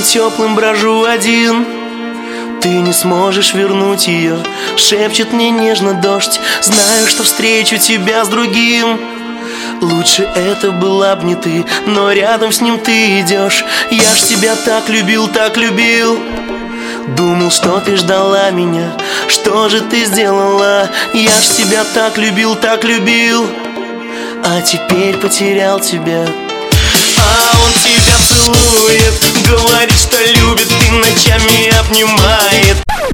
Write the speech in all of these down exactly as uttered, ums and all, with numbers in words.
теплым брожу один. Ты не сможешь вернуть ее, шепчет мне нежно дождь. Знаю, что встречу тебя с другим. Лучше это была б не ты, но рядом с ним ты идешь. Я ж тебя так любил, так любил. Думал, что ты ждала меня, что же ты сделала? Я ж тебя так любил, так любил. А теперь потерял тебя. А он тебя целует, говорит, что любит, и ночами обнимает.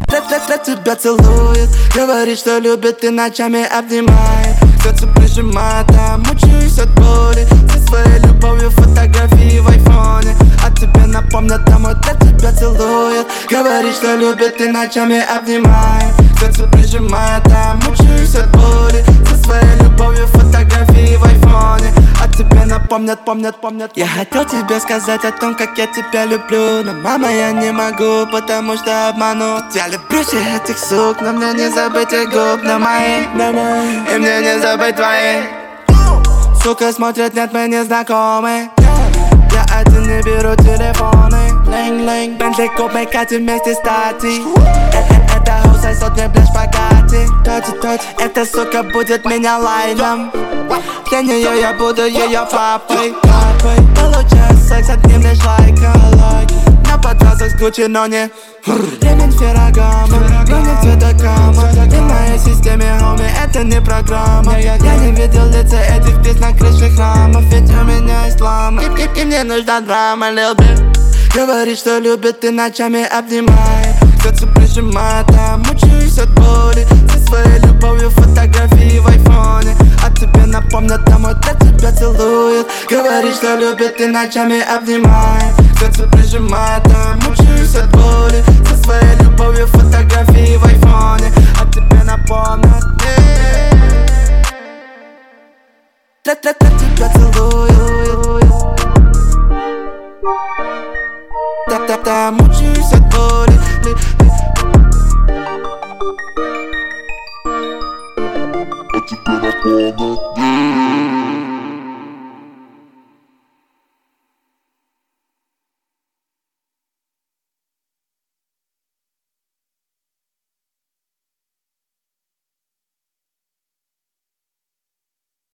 Тебя целует, говорит, что любит, и ночами обнимает. Сердце прижимает, а мучаюсь от боли. Со своей любовью фотографии в айфоне. А тебе напомнят, а мой для тебя целует. Говорит, что любит, и ночами обнимает. Сердце прижимает, а мучаюсь от боли. Со своей любовью фотографии в айфоне. А тебе напомнят, помнят, помнят. Я хотел тебе сказать о том, как я тебя люблю. Но, мама, я не могу, потому что обману. Я люблю всех этих сук, но мне не забыть их губ на моих. И мне не забыть твоих. Сука смотрит, нет, мы не знакомы. Я один не беру телефоны. Линг-линг, Бентли, куб, мы катим вместе стати. Это хаус сосет мне, блядь, шпагати. Точи-точи, эта сука будет меня лайном. Для нее я буду ее папой. Получаю секс, от ним лишь лайка. На подразах с Гуччи, но не ремень Феррагамо, но не цветокама. Ты в моей системе, хоми, это не программа. Я не видел лица этих птиц на крыше храмов. Ведь у меня ислам, и, и, и мне нужна драма, lil' bit. Говорит, что любит, и ночами обнимает. Сердце прижимает, а мучаюсь от боли. Со своей любовью фотографии в айфоне. А тебе напомнят, а мой для тебя целует. Говорит, что любит, и ночами обнимает. Сердце прижимает, а мучаюсь от боли. Со своей любовью фотографии в айфоне. А тебе напомнят. Для тебя целует. Да-да-да, мучаюсь от